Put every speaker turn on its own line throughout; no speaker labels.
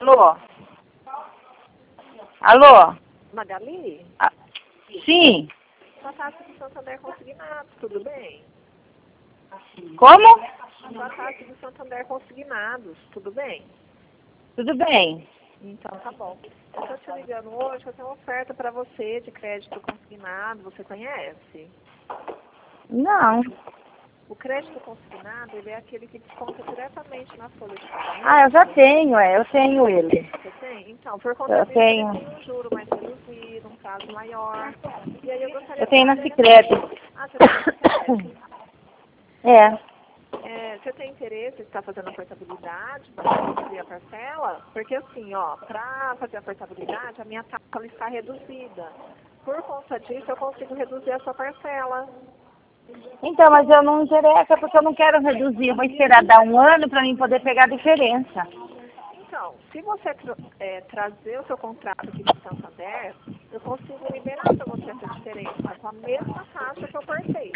Alô? Alô?
Magali?
Ah, sim.
Sua taxa do Santander Consignado, tudo bem?
Como?
Sua taxa do Santander Consignados, tudo bem?
Tudo bem.
Então tá bom. Eu tô te ligando hoje, eu tenho uma oferta para você de crédito consignado, você conhece?
Não.
O crédito consignado, ele é aquele que desconta diretamente na folha de pagamento.
Ah, eu já tenho, eu tenho ele.
Você tem? Então, por conta
Eu
disso,
tenho.
ele tem um juro mais reduzido, um prazo maior. E aí eu gostaria
Eu tenho na
de saber...
Sicredi.
Ah, você tem na Sicredi?
É.
Você tem interesse em estar fazendo a portabilidade para reduzir a parcela? Porque assim, ó, para fazer a portabilidade, a minha taxa ela está reduzida. Por conta disso, eu consigo reduzir a sua parcela.
Então, mas eu não interessa porque eu não quero reduzir. Eu vou esperar dar um ano para mim poder pegar a diferença.
Então, se você trazer o seu contrato aqui do Santander, eu consigo liberar para você essa diferença com a mesma taxa que eu cortei.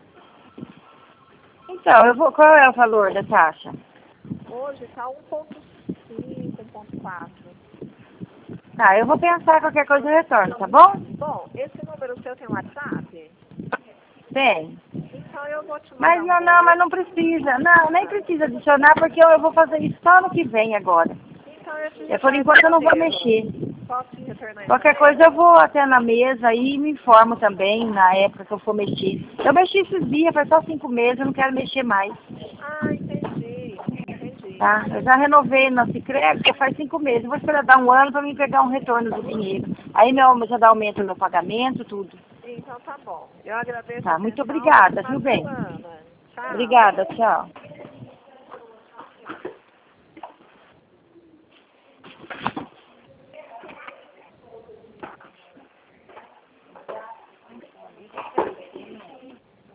Então, qual é o valor da taxa?
Hoje está 1,5, 1,4.
Tá, eu vou pensar qualquer coisa eu retorno, tá bom?
Bom, esse número seu tem WhatsApp?
Tem.
Então eu vou te
Mas
mandar um
não, mas
oi.
não precisa. Não, nem precisa adicionar porque eu vou fazer isso só no que vem agora.
Então eu te
Por
retorno
enquanto eu
essa
não vou
mesma.
mexer.
Posso te retornar essa
Qualquer
mesma?
coisa eu vou até na mesa e me informo também na época que eu for mexer. Eu mexi esses dias, faz só 5 meses, eu não quero mexer mais.
Ah, entendi. Entendi.
Tá? Eu já renovei no Sicredi, que faz 5 meses. Eu vou esperar dar um ano para mim pegar um retorno do dinheiro. Aí já dá aumento no meu pagamento, tudo.
Então tá bom. Eu agradeço a
Tá, muito
atenção.
obrigada,
Boa
viu bem?
semana. Tchau.
Obrigada, tchau.